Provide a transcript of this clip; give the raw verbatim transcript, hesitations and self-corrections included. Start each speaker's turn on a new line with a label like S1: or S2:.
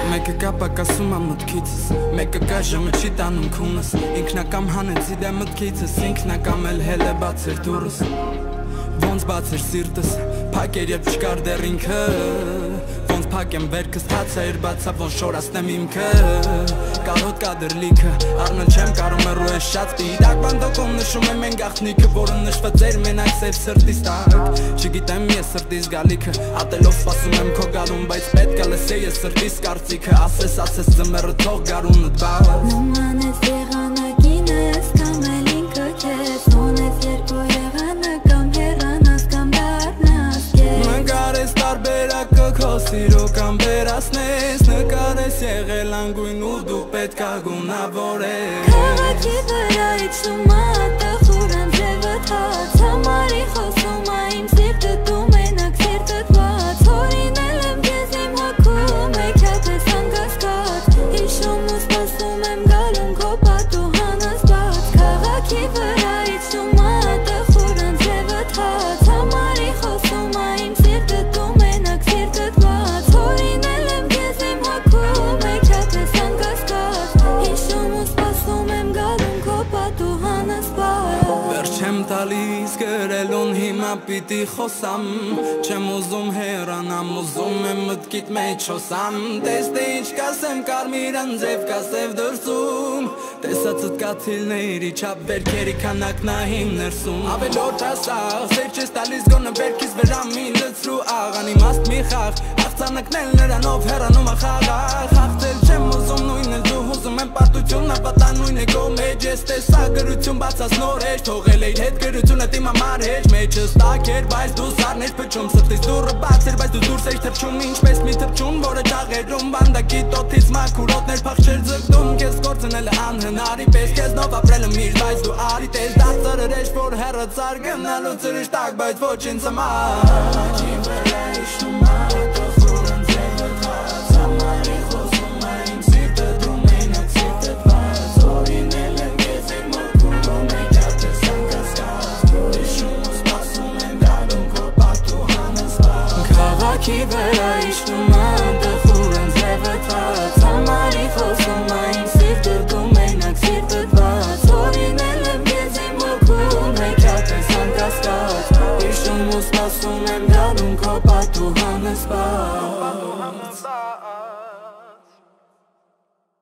S1: Մեկը կապակ ասում է մտքիցս, մեկը գաժը չի տանում քունս, ինքնակամ հանեցի դե մտքիցս, ինքնակամ էլ հել է բացեր դուրս, ոնց բացեր սիրտս, փակեր երբ չկար դեռ ինքը, ոնց փակեմ վերքս հացա էր բացա, ոնց շորացնեմ իմքը, կարոտ կա դեռ լիքը, առնել չեմ կարում է ռու է շատ սպիտակ, բանդոկում նշում եմ են գաղտնիքը, որը նշված էր մենակ սև սրտիս տակ, չգիտեմ ես սրտիս գալիքը, ատելով սպասում եմ քո գալուն, բայց պետք է լսե ես սրտիս կարծիքը, ասես ասես ձմեռը թող գարունդ բաց
S2: Նման ես եղանակին ես, կամ էլ ինքը քեզ, նոնես երկու եղանը, կամ հեռանաս, կամ դառնաս կեզ
S1: Նկարես տարբերակը քո սիրո կամ վերացնես, նկարես եղել անգույն ու դու պետք է գունավորես
S2: Քաղաքի վրա իջնում ա տխուրան ձևդ հաց, համարի խոսում ա իմ սիրտը դու մենակ սիրտդ բաց, հորինել եմ քեզ իմ հոգում, եկյատես անգասկաց, հիշում ու սպասում եմ գալուն քո պատու հանած բաց, քաղաքի վրա իջնում ա տխուրան ձևդ հաց, համարի խոսում ա իմ սիրտը դու մենակ սիրտդ բաց, հորինել եմ քեզ իմ հոգում, եկյատես անգասկաց, հիշում ու սպասում եմ գալուն քո պատու հանած բաց
S1: Վերջ չեմ տալիս գրելուն հիմա պիտի խոսամ Չեմ ուզում հեռանամ, ուզում եմ մտքիդ մեջ հոսամ Տեստե ինչ կասեմ կարմիրան ձև կասև դրսում Տեսածդ կաթիլների չապ վերքերի քանակն ա իմ ներսում Ավելորդ ասաղ, սեր չես տալիս գոնը վերքիս վրա մի լծրու աղան իմաստ մի խաղ Աղցանակնել նրանով հեռանում ա խաղաղ Հաղթել չեմ ուզում նույն էլ դու ուզում եմ պարտություն ապատա նույն է գո մեջ ես տեսա գրություն բացած նոր հեչ Թողել էիր հետ գրությունը իմ համար հեչ մեջս տակ էր բայց դու սարներ փչում Սրտիս դուրը բաց էր բայց դու դուրս էիր թռչում Ինչպես մի թռչուն որը ճաղերում բանդակի տոթից մաքուրոտներ փախչեր ձգտում Քեզ կորցնել է անհնարի պես քեզնով ապրելը միշտ բայց դու արի տես դարձար էր որ հեռացար գնալու ծրիշ տակ բայց ոչ ինձ համար Ջին վրա իջնում